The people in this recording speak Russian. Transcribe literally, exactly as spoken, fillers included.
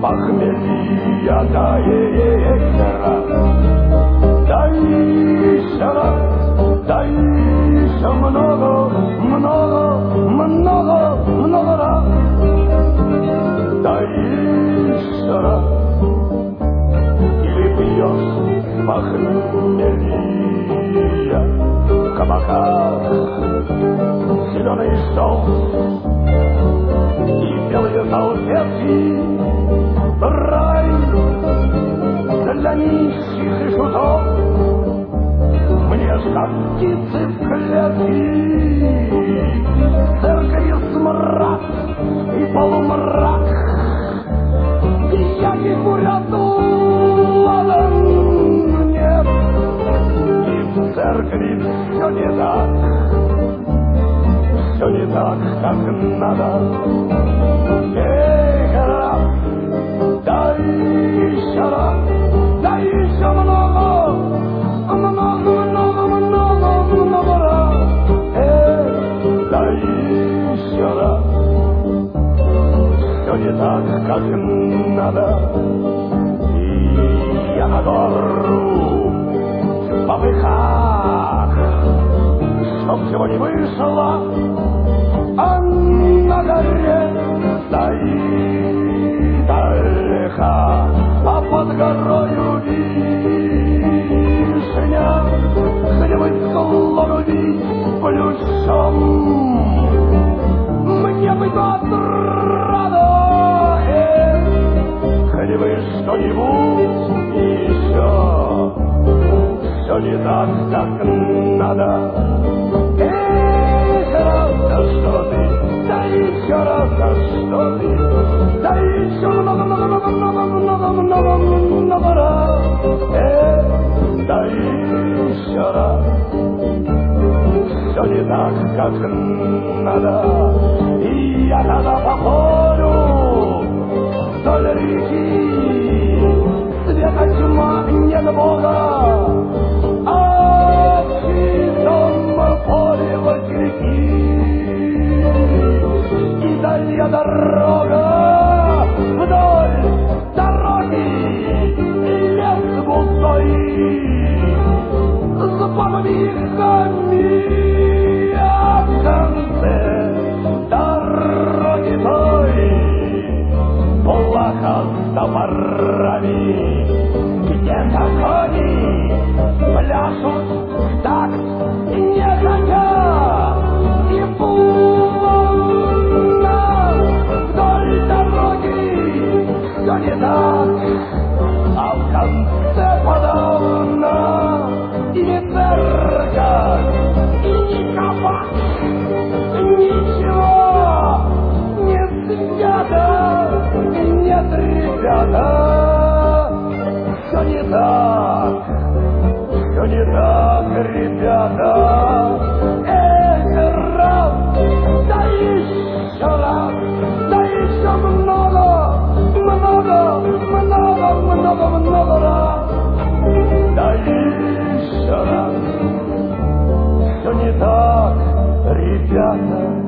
похмелья до вечера. Да еще раз, да еще много, много, много, много раз. Да еще раз. Или пьешь похмелья в кабаках, зеленый соус и белые салфетки. Рай для нищих и шутов. Мне ж как птицы в клетке, в церкви смрад и полумрак. И я не курят ладан нет. И в церкви все не так, все не так, как надо. Эх, раз, дай еще раз, дай еще много, много, много, много, много раз. Эх, дай еще раз, все не так, как надо. И я на гору в попыхах, чтоб чего не вышло, а на горе стоит ореха, а под горою вишня, хлебать слонуть плющом. Мне бы отрадой, хоть бы что-нибудь еще. Все не так, как надо. Эх, раз, да что ты, да еще раз, да что ты, да еще много, много, много, много, много, много, много раз. Эх, да еще раз. Все не так, как надо. И я тогда по полю вдоль реки, света тьма, нет Бога, а в чистом поле васильки. И дальняя дорога, вдоль дороги лес густой, с помнихами, а в конце дороги той плаха с топорами, где-то кони пляшут в такт не хотя, и пуловна вдоль дороги все не так, а в конце подавно и не церковь, и не кабак, ничего не свято, нет, ребята, все не так, все не так, ребята. Эх, раз, да еще раз, да еще много, много, много, много, много раз. Да еще раз, все не так, ребята.